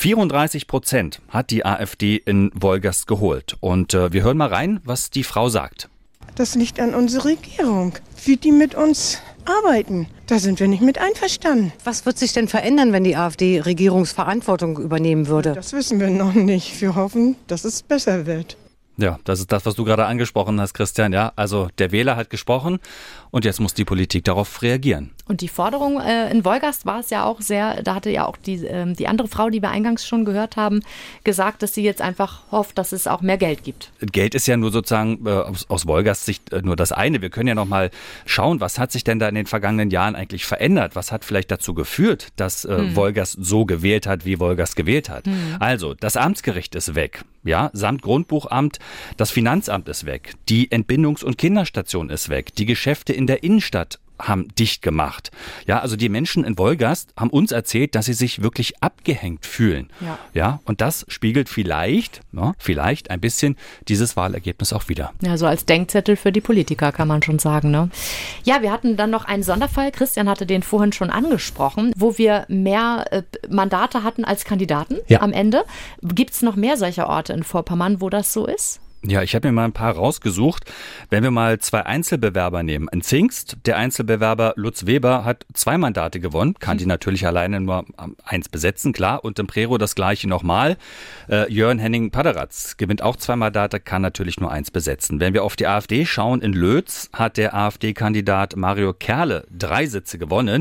34% hat die AfD in Wolgast geholt. Und wir hören mal rein, was die Frau sagt. Das liegt an unserer Regierung, wie die mit uns arbeiten. Da sind wir nicht mit einverstanden. Was wird sich denn verändern, wenn die AfD Regierungsverantwortung übernehmen würde? Das wissen wir noch nicht. Wir hoffen, dass es besser wird. Ja, das ist das, was du gerade angesprochen hast, Christian. Ja, also der Wähler hat gesprochen und jetzt muss die Politik darauf reagieren. Und die Forderung in Wolgast war es ja auch sehr, da hatte ja auch die andere Frau, die wir eingangs schon gehört haben, gesagt, dass sie jetzt einfach hofft, dass es auch mehr Geld gibt. Geld ist ja nur sozusagen aus Wolgasts Sicht nur das eine. Wir können ja noch mal schauen, was hat sich denn da in den vergangenen Jahren eigentlich verändert? Was hat vielleicht dazu geführt, dass Wolgast so gewählt hat, wie Wolgast gewählt hat? Also, das Amtsgericht ist weg, ja, samt Grundbuchamt. Das Finanzamt ist weg, die Entbindungs- und Kinderstation ist weg, die Geschäfte in der Innenstadt haben dicht gemacht. Ja, also die Menschen in Wolgast haben uns erzählt, dass sie sich wirklich abgehängt fühlen. Ja, und das spiegelt vielleicht ein bisschen dieses Wahlergebnis auch wieder. Ja, so als Denkzettel für die Politiker kann man schon sagen, ne? Ja, wir hatten dann noch einen Sonderfall, Christian hatte den vorhin schon angesprochen, wo wir mehr Mandate hatten als Kandidaten am Ende. Gibt es noch mehr solcher Orte in Vorpommern, wo das so ist? Ja, ich habe mir mal ein paar rausgesucht. Wenn wir mal 2 Einzelbewerber nehmen. In Zingst, der Einzelbewerber Lutz Weber hat 2 Mandate gewonnen, kann die natürlich alleine nur 1 besetzen, klar. Und im Prero das gleiche nochmal. Jörn Henning Paderatz gewinnt auch 2 Mandate, kann natürlich nur 1 besetzen. Wenn wir auf die AfD schauen, in Lötz hat der AfD-Kandidat Mario Kerle 3 Sitze gewonnen,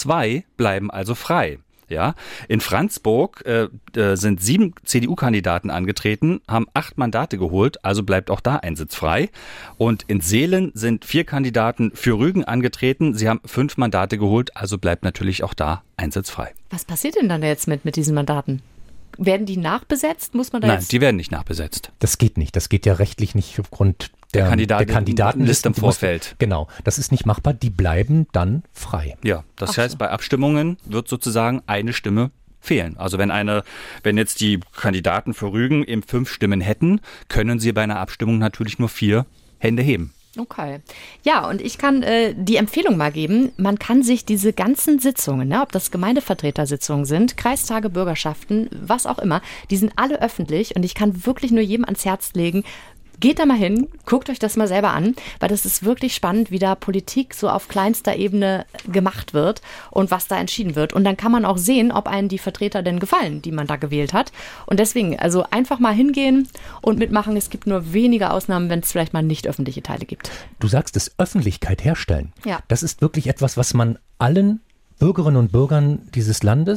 2 bleiben also frei. Ja, in Franzburg sind 7 CDU-Kandidaten angetreten, haben 8 Mandate geholt, also bleibt auch da ein Sitz frei. Und in Seelen sind 4 Kandidaten für Rügen angetreten, sie haben 5 Mandate geholt, also bleibt natürlich auch da ein Sitz frei. Was passiert denn dann jetzt mit diesen Mandaten? Werden die nachbesetzt? Muss man da Nein, die werden nicht nachbesetzt. Das geht nicht. Das geht ja rechtlich nicht aufgrund der Kandidatenliste im Vorfeld. Genau, das ist nicht machbar. Die bleiben dann frei. Ja, das heißt, bei Abstimmungen wird sozusagen eine Stimme fehlen. Also wenn jetzt die Kandidaten für Rügen eben 5 Stimmen hätten, können sie bei einer Abstimmung natürlich nur 4 Hände heben. Okay. Ja, und ich kann die Empfehlung mal geben, man kann sich diese ganzen Sitzungen, ne, ob das Gemeindevertretersitzungen sind, Kreistage, Bürgerschaften, was auch immer, die sind alle öffentlich und ich kann wirklich nur jedem ans Herz legen, geht da mal hin, guckt euch das mal selber an, weil das ist wirklich spannend, wie da Politik so auf kleinster Ebene gemacht wird und was da entschieden wird. Und dann kann man auch sehen, ob einen die Vertreter denn gefallen, die man da gewählt hat. Und deswegen, also einfach mal hingehen und mitmachen. Es gibt nur wenige Ausnahmen, wenn es vielleicht mal nicht öffentliche Teile gibt. Du sagst es, Öffentlichkeit herstellen. Ja. Das ist wirklich etwas, was man allen Bürgerinnen und Bürgern dieses Landes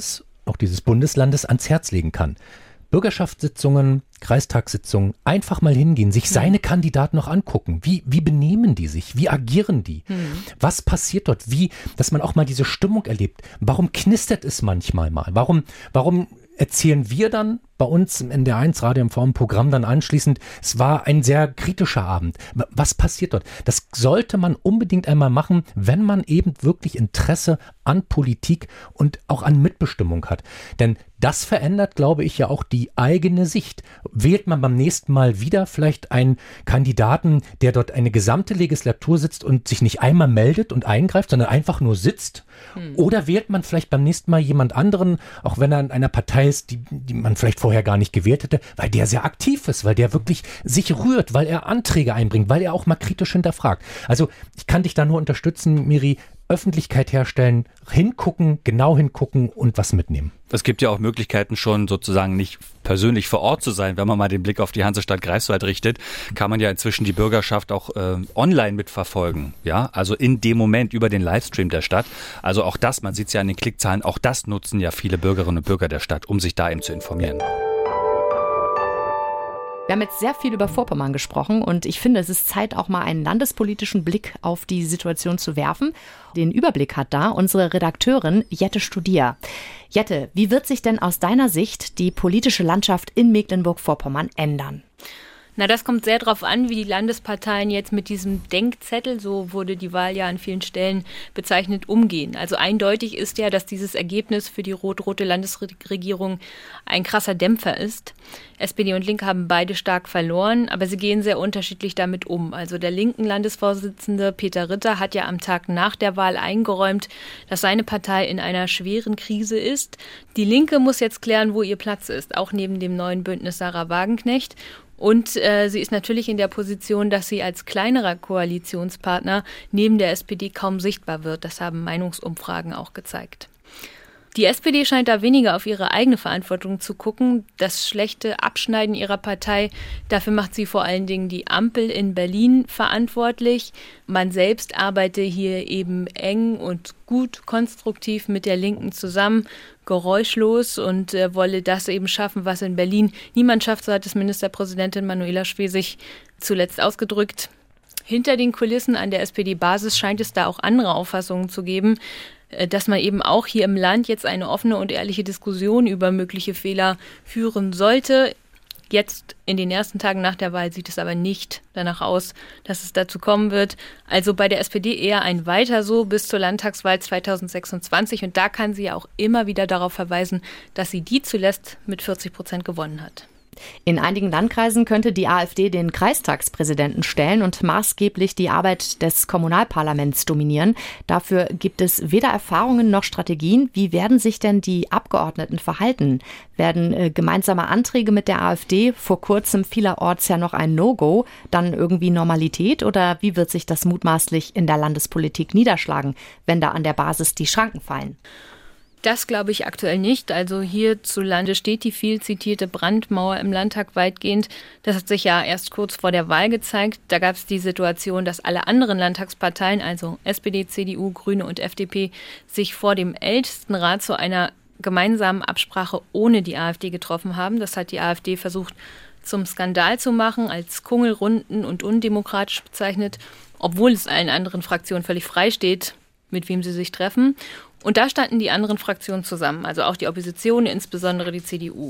auch dieses Bundeslandes ans Herz legen kann. Bürgerschaftssitzungen, Kreistagssitzungen, einfach mal hingehen, sich seine Kandidaten noch angucken. Wie benehmen die sich? Wie agieren die? Was passiert dort? Dass man auch mal diese Stimmung erlebt. Warum knistert es manchmal mal? Warum erzählen wir dann bei uns im NDR1 Radio MV im Programm dann anschließend, es war ein sehr kritischer Abend. Was passiert dort? Das sollte man unbedingt einmal machen, wenn man eben wirklich Interesse an Politik und auch an Mitbestimmung hat. Denn das verändert, glaube ich, ja auch die eigene Sicht. Wählt man beim nächsten Mal wieder vielleicht einen Kandidaten, der dort eine gesamte Legislatur sitzt und sich nicht einmal meldet und eingreift, sondern einfach nur sitzt? Oder wählt man vielleicht beim nächsten Mal jemand anderen, auch wenn er in einer Partei ist, die man vielleicht vorher gar nicht gewählt hätte, weil der sehr aktiv ist, weil der wirklich sich rührt, weil er Anträge einbringt, weil er auch mal kritisch hinterfragt. Also ich kann dich da nur unterstützen, Miri, Öffentlichkeit herstellen, hingucken, genau hingucken und was mitnehmen. Es gibt ja auch Möglichkeiten schon sozusagen nicht persönlich vor Ort zu sein. Wenn man mal den Blick auf die Hansestadt Greifswald richtet, kann man ja inzwischen die Bürgerschaft auch online mitverfolgen. Ja, also in dem Moment über den Livestream der Stadt. Also auch das, man sieht es ja an den Klickzahlen, auch das nutzen ja viele Bürgerinnen und Bürger der Stadt, um sich da eben zu informieren. Wir haben jetzt sehr viel über Vorpommern gesprochen und ich finde, es ist Zeit, auch mal einen landespolitischen Blick auf die Situation zu werfen. Den Überblick hat da unsere Redakteurin Jette Studier. Jette, wie wird sich denn aus deiner Sicht die politische Landschaft in Mecklenburg-Vorpommern ändern? Na, das kommt sehr darauf an, wie die Landesparteien jetzt mit diesem Denkzettel, so wurde die Wahl ja an vielen Stellen bezeichnet, umgehen. Also eindeutig ist ja, dass dieses Ergebnis für die rot-rote Landesregierung ein krasser Dämpfer ist. SPD und Linke haben beide stark verloren, aber sie gehen sehr unterschiedlich damit um. Also der linken Landesvorsitzende Peter Ritter hat ja am Tag nach der Wahl eingeräumt, dass seine Partei in einer schweren Krise ist. Die Linke muss jetzt klären, wo ihr Platz ist, auch neben dem neuen Bündnis Sarah Wagenknecht. Und sie ist natürlich in der Position, dass sie als kleinerer Koalitionspartner neben der SPD kaum sichtbar wird. Das haben Meinungsumfragen auch gezeigt. Die SPD scheint da weniger auf ihre eigene Verantwortung zu gucken. Das schlechte Abschneiden ihrer Partei, dafür macht sie vor allen Dingen die Ampel in Berlin verantwortlich. Man selbst arbeite hier eben eng und gut konstruktiv mit der Linken zusammen, geräuschlos und wolle das eben schaffen, was in Berlin niemand schafft, so hat es Ministerpräsidentin Manuela Schwesig zuletzt ausgedrückt. Hinter den Kulissen an der SPD-Basis scheint es da auch andere Auffassungen zu geben, dass man eben auch hier im Land jetzt eine offene und ehrliche Diskussion über mögliche Fehler führen sollte. Jetzt in den ersten Tagen nach der Wahl sieht es aber nicht danach aus, dass es dazu kommen wird. Also bei der SPD eher ein Weiter so bis zur Landtagswahl 2026. Und da kann sie ja auch immer wieder darauf verweisen, dass sie die zuletzt mit 40% gewonnen hat. In einigen Landkreisen könnte die AfD den Kreistagspräsidenten stellen und maßgeblich die Arbeit des Kommunalparlaments dominieren. Dafür gibt es weder Erfahrungen noch Strategien. Wie werden sich denn die Abgeordneten verhalten? Werden gemeinsame Anträge mit der AfD, vor kurzem vielerorts ja noch ein No-Go, dann irgendwie Normalität? Oder wie wird sich das mutmaßlich in der Landespolitik niederschlagen, wenn da an der Basis die Schranken fallen? Das glaube ich aktuell nicht. Also hierzulande steht die viel zitierte Brandmauer im Landtag weitgehend. Das hat sich ja erst kurz vor der Wahl gezeigt. Da gab es die Situation, dass alle anderen Landtagsparteien, also SPD, CDU, Grüne und FDP, sich vor dem Ältestenrat zu einer gemeinsamen Absprache ohne die AfD getroffen haben. Das hat die AfD versucht zum Skandal zu machen, als Kungelrunden und undemokratisch bezeichnet, obwohl es allen anderen Fraktionen völlig frei steht, mit wem sie sich treffen. Und da standen die anderen Fraktionen zusammen, also auch die Opposition, insbesondere die CDU.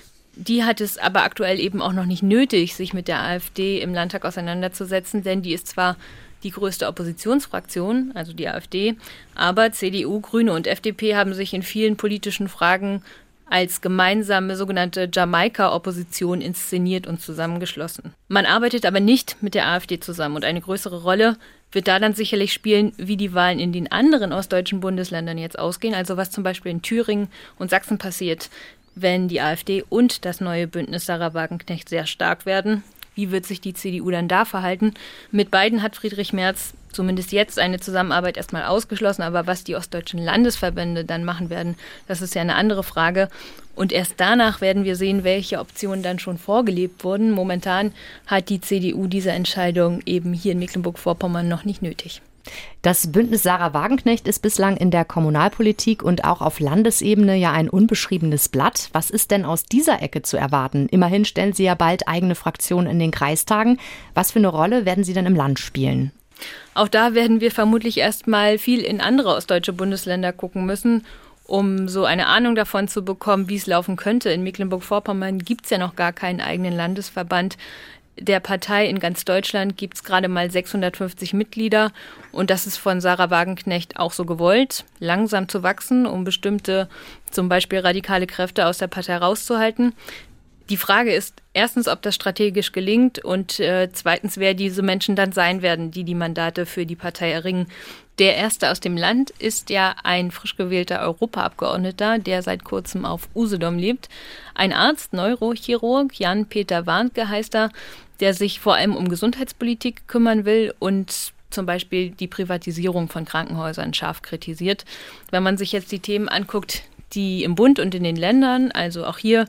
Die hat es aber aktuell eben auch noch nicht nötig, sich mit der AfD im Landtag auseinanderzusetzen, denn die ist zwar die größte Oppositionsfraktion, also die AfD, aber CDU, Grüne und FDP haben sich in vielen politischen Fragen als gemeinsame sogenannte Jamaika-Opposition inszeniert und zusammengeschlossen. Man arbeitet aber nicht mit der AfD zusammen und eine größere Rolle wird da dann sicherlich spielen, wie die Wahlen in den anderen ostdeutschen Bundesländern jetzt ausgehen, also was zum Beispiel in Thüringen und Sachsen passiert, wenn die AfD und das neue Bündnis Sarah Wagenknecht sehr stark werden. Wie wird sich die CDU dann da verhalten? Mit beiden hat Friedrich Merz zumindest jetzt eine Zusammenarbeit erstmal ausgeschlossen, aber was die ostdeutschen Landesverbände dann machen werden, das ist ja eine andere Frage. Und erst danach werden wir sehen, welche Optionen dann schon vorgelebt wurden. Momentan hat die CDU diese Entscheidung eben hier in Mecklenburg-Vorpommern noch nicht nötig. Das Bündnis Sahra Wagenknecht ist bislang in der Kommunalpolitik und auch auf Landesebene ja ein unbeschriebenes Blatt. Was ist denn aus dieser Ecke zu erwarten? Immerhin stellen Sie ja bald eigene Fraktionen in den Kreistagen. Was für eine Rolle werden Sie denn im Land spielen? Auch da werden wir vermutlich erstmal viel in andere ostdeutsche Bundesländer gucken müssen, um so eine Ahnung davon zu bekommen, wie es laufen könnte. In Mecklenburg-Vorpommern gibt es ja noch gar keinen eigenen Landesverband der Partei. In ganz Deutschland gibt es gerade mal 650 Mitglieder und das ist von Sahra Wagenknecht auch so gewollt, langsam zu wachsen, um bestimmte, zum Beispiel radikale Kräfte aus der Partei rauszuhalten. Die Frage ist erstens, ob das strategisch gelingt und zweitens, wer diese Menschen dann sein werden, die Mandate für die Partei erringen. Der erste aus dem Land ist ja ein frisch gewählter Europaabgeordneter, der seit kurzem auf Usedom lebt. Ein Arzt, Neurochirurg, Jan-Peter Warnke heißt er, der sich vor allem um Gesundheitspolitik kümmern will und zum Beispiel die Privatisierung von Krankenhäusern scharf kritisiert. Wenn man sich jetzt die Themen anguckt, die im Bund und in den Ländern, also auch hier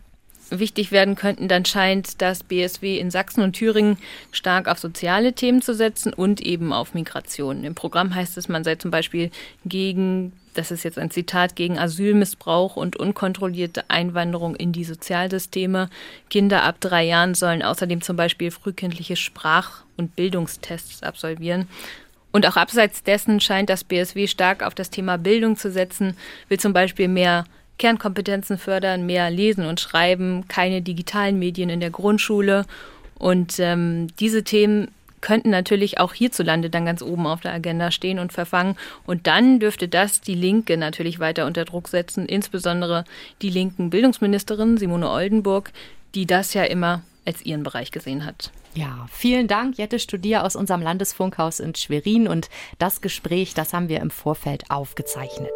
wichtig werden könnten, dann scheint das BSW in Sachsen und Thüringen stark auf soziale Themen zu setzen und eben auf Migration. Im Programm heißt es, man sei zum Beispiel gegen, das ist jetzt ein Zitat, gegen Asylmissbrauch und unkontrollierte Einwanderung in die Sozialsysteme. Kinder ab 3 Jahren sollen außerdem zum Beispiel frühkindliche Sprach- und Bildungstests absolvieren. Und auch abseits dessen scheint das BSW stark auf das Thema Bildung zu setzen, will zum Beispiel mehr Kernkompetenzen fördern, mehr Lesen und Schreiben, keine digitalen Medien in der Grundschule. Und diese Themen könnten natürlich auch hierzulande dann ganz oben auf der Agenda stehen und verfangen. Und dann dürfte das die Linke natürlich weiter unter Druck setzen, insbesondere die linken Bildungsministerin Simone Oldenburg, die das ja immer als ihren Bereich gesehen hat. Ja, vielen Dank, Jette Studier aus unserem Landesfunkhaus in Schwerin. Und das Gespräch, das haben wir im Vorfeld aufgezeichnet.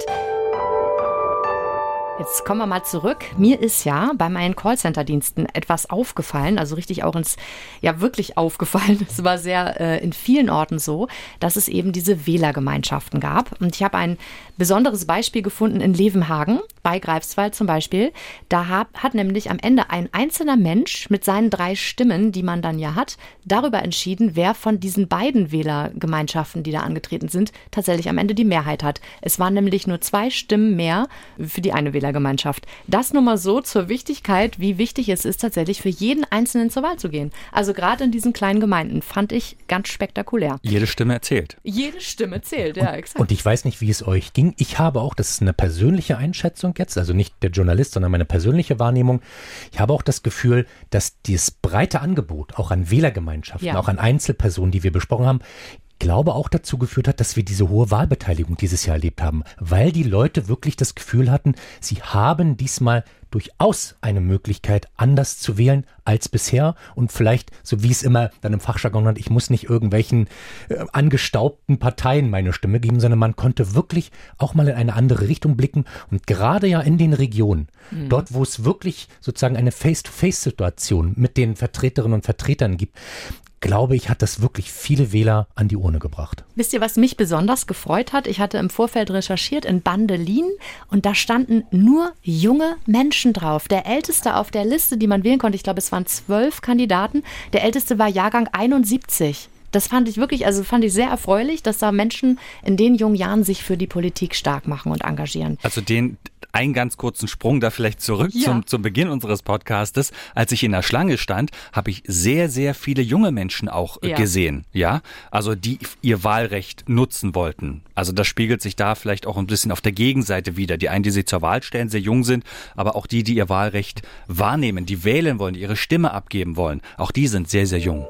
Jetzt kommen wir mal zurück. Mir ist ja bei meinen Callcenter-Diensten etwas aufgefallen, also richtig auch wirklich aufgefallen. Es war sehr in vielen Orten so, dass es eben diese Wählergemeinschaften gab. Und ich habe ein besonderes Beispiel gefunden in Levenhagen, bei Greifswald zum Beispiel. Da hat nämlich am Ende ein einzelner Mensch mit seinen 3 Stimmen, die man dann ja hat, darüber entschieden, wer von diesen beiden Wählergemeinschaften, die da angetreten sind, tatsächlich am Ende die Mehrheit hat. Es waren nämlich nur 2 Stimmen mehr für die eine Wählergemeinschaft. Das nur mal so zur Wichtigkeit, wie wichtig es ist, tatsächlich für jeden Einzelnen zur Wahl zu gehen. Also gerade in diesen kleinen Gemeinden fand ich ganz spektakulär. Jede Stimme zählt. Jede Stimme zählt, ja, exakt. Und ich weiß nicht, wie es euch ging. Ich habe auch, das ist eine persönliche Einschätzung jetzt, also nicht der Journalist, sondern meine persönliche Wahrnehmung. Ich habe auch das Gefühl, dass dieses breite Angebot, auch an Wählergemeinschaften, auch an Einzelpersonen, die wir besprochen haben, glaube auch dazu geführt hat, dass wir diese hohe Wahlbeteiligung dieses Jahr erlebt haben, weil die Leute wirklich das Gefühl hatten, sie haben diesmal durchaus eine Möglichkeit, anders zu wählen als bisher und vielleicht, so wie es immer dann im Fachjargon hat, ich muss nicht irgendwelchen angestaubten Parteien meine Stimme geben, sondern man konnte wirklich auch mal in eine andere Richtung blicken und gerade ja in den Regionen, dort, wo es wirklich sozusagen eine Face-to-Face-Situation mit den Vertreterinnen und Vertretern gibt, glaube ich, hat das wirklich viele Wähler an die Urne gebracht. Wisst ihr, was mich besonders gefreut hat? Ich hatte im Vorfeld recherchiert in Bandelin und da standen nur junge Menschen drauf. Der älteste auf der Liste, die man wählen konnte, ich glaube, es waren 12 Kandidaten. Der älteste war Jahrgang 71. Das fand ich sehr erfreulich, dass da Menschen in den jungen Jahren sich für die Politik stark machen und engagieren. Also einen ganz kurzen Sprung da vielleicht zurück zum Beginn unseres Podcastes. Als ich in der Schlange stand, habe ich sehr, sehr viele junge Menschen auch gesehen. Ja, also die ihr Wahlrecht nutzen wollten. Also das spiegelt sich da vielleicht auch ein bisschen auf der Gegenseite wider. Die einen, die sich zur Wahl stellen, sehr jung sind, aber auch die ihr Wahlrecht wahrnehmen, die wählen wollen, die ihre Stimme abgeben wollen. Auch die sind sehr, sehr jung.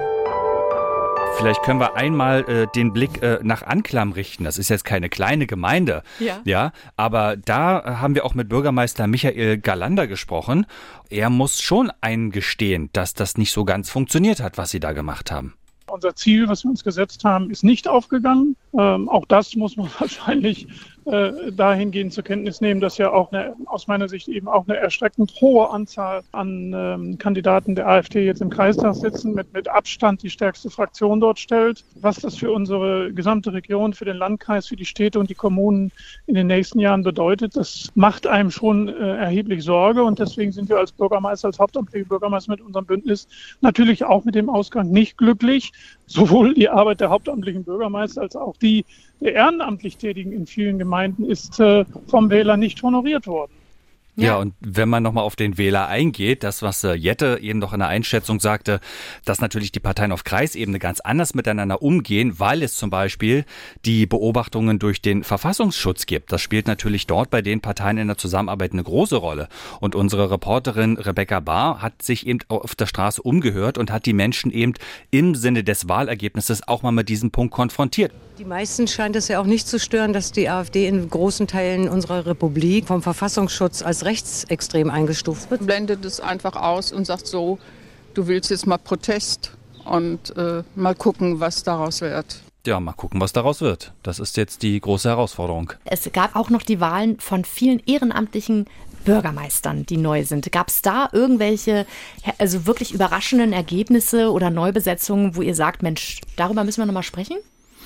Vielleicht können wir einmal den Blick nach Anklam richten. Das ist jetzt keine kleine Gemeinde, ja, aber da haben wir auch mit Bürgermeister Michael Galander gesprochen. Er muss schon eingestehen, dass das nicht so ganz funktioniert hat, was sie da gemacht haben. Unser Ziel, was wir uns gesetzt haben, ist nicht aufgegangen. Auch das muss man wahrscheinlich dahingehend zur Kenntnis nehmen, dass ja auch aus meiner Sicht eben auch eine erschreckend hohe Anzahl an Kandidaten der AfD jetzt im Kreistag sitzen, mit Abstand die stärkste Fraktion dort stellt. Was das für unsere gesamte Region, für den Landkreis, für die Städte und die Kommunen in den nächsten Jahren bedeutet, das macht einem schon erheblich Sorge. Und deswegen sind wir als Bürgermeister, als hauptamtliche Bürgermeister mit unserem Bündnis natürlich auch mit dem Ausgang nicht glücklich. sowohl die Arbeit der hauptamtlichen Bürgermeister als auch die der ehrenamtlich Tätigen in vielen Gemeinden ist vom Wähler nicht honoriert worden. Ja, und wenn man nochmal auf den Wähler eingeht, das, was Jette eben noch in der Einschätzung sagte, dass natürlich die Parteien auf Kreisebene ganz anders miteinander umgehen, weil es zum Beispiel die Beobachtungen durch den Verfassungsschutz gibt. Das spielt natürlich dort bei den Parteien in der Zusammenarbeit eine große Rolle. Und unsere Reporterin Rebecca Bahr hat sich eben auf der Straße umgehört und hat die Menschen eben im Sinne des Wahlergebnisses auch mal mit diesem Punkt konfrontiert. Die meisten scheint es ja auch nicht zu stören, dass die AfD in großen Teilen unserer Republik vom Verfassungsschutz als rechtsextrem eingestuft wird. Blendet es einfach aus und sagt so, du willst jetzt mal Protest und mal gucken, was daraus wird. Ja, mal gucken, was daraus wird. Das ist jetzt die große Herausforderung. Es gab auch noch die Wahlen von vielen ehrenamtlichen Bürgermeistern, die neu sind. Gab es da irgendwelche, also wirklich überraschenden Ergebnisse oder Neubesetzungen, wo ihr sagt, Mensch, darüber müssen wir nochmal sprechen?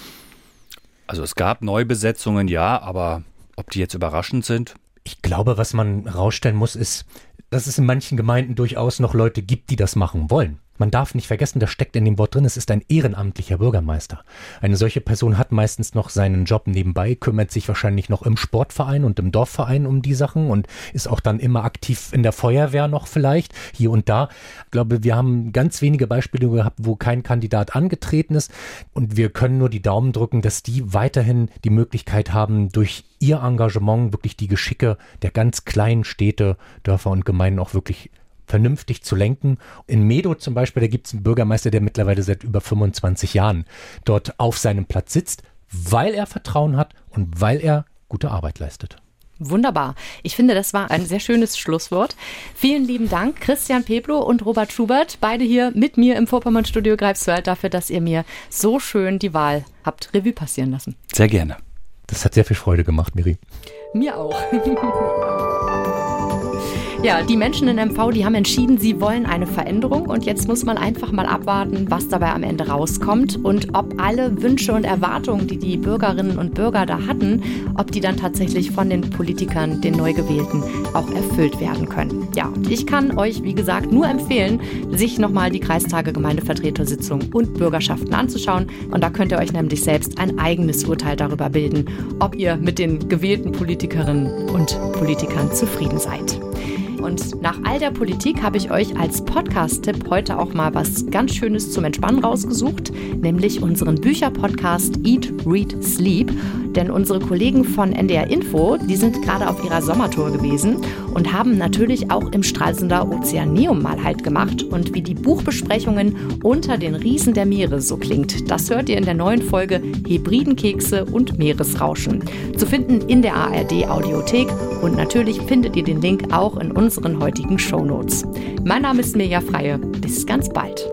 Also es gab Neubesetzungen, ja, aber ob die jetzt überraschend sind? Ich glaube, was man rausstellen muss, ist, dass es in manchen Gemeinden durchaus noch Leute gibt, die das machen wollen. Man darf nicht vergessen, das steckt in dem Wort drin, es ist ein ehrenamtlicher Bürgermeister. Eine solche Person hat meistens noch seinen Job nebenbei, kümmert sich wahrscheinlich noch im Sportverein und im Dorfverein um die Sachen und ist auch dann immer aktiv in der Feuerwehr noch vielleicht, hier und da. Ich glaube, wir haben ganz wenige Beispiele gehabt, wo kein Kandidat angetreten ist und wir können nur die Daumen drücken, dass die weiterhin die Möglichkeit haben, durch ihr Engagement wirklich die Geschicke der ganz kleinen Städte, Dörfer und Gemeinden auch wirklich vernünftig zu lenken. In Medow zum Beispiel, da gibt es einen Bürgermeister, der mittlerweile seit über 25 Jahren dort auf seinem Platz sitzt, weil er Vertrauen hat und weil er gute Arbeit leistet. Wunderbar. Ich finde, das war ein sehr schönes Schlusswort. Vielen lieben Dank, Christian Peplow und Robert Schubert, beide hier mit mir im Vorpommern-Studio Greifswald, dafür, dass ihr mir so schön die Wahl habt Revue passieren lassen. Sehr gerne. Das hat sehr viel Freude gemacht, Miri. Mir auch. Ja, die Menschen in MV, die haben entschieden, sie wollen eine Veränderung und jetzt muss man einfach mal abwarten, was dabei am Ende rauskommt und ob alle Wünsche und Erwartungen, die die Bürgerinnen und Bürger da hatten, ob die dann tatsächlich von den Politikern, den Neugewählten, auch erfüllt werden können. Ja, und ich kann euch, wie gesagt, nur empfehlen, sich nochmal die Kreistage Gemeindevertretersitzung und Bürgerschaften anzuschauen und da könnt ihr euch nämlich selbst ein eigenes Urteil darüber bilden, ob ihr mit den gewählten Politikerinnen und Politikern zufrieden seid. Und nach all der Politik habe ich euch als Podcast-Tipp heute auch mal was ganz Schönes zum Entspannen rausgesucht, nämlich unseren Bücher-Podcast Eat, Read, Sleep. Denn unsere Kollegen von NDR Info, die sind gerade auf ihrer Sommertour gewesen und haben natürlich auch im Stralsunder Ozeaneum mal Halt gemacht. Und wie die Buchbesprechungen unter den Riesen der Meere so klingt, das hört ihr in der neuen Folge Hebridenkekse und Meeresrauschen. Zu finden in der ARD-Audiothek und natürlich findet ihr den Link auch in unseren heutigen Shownotes. Mein Name ist Mirja Freie. Bis ganz bald.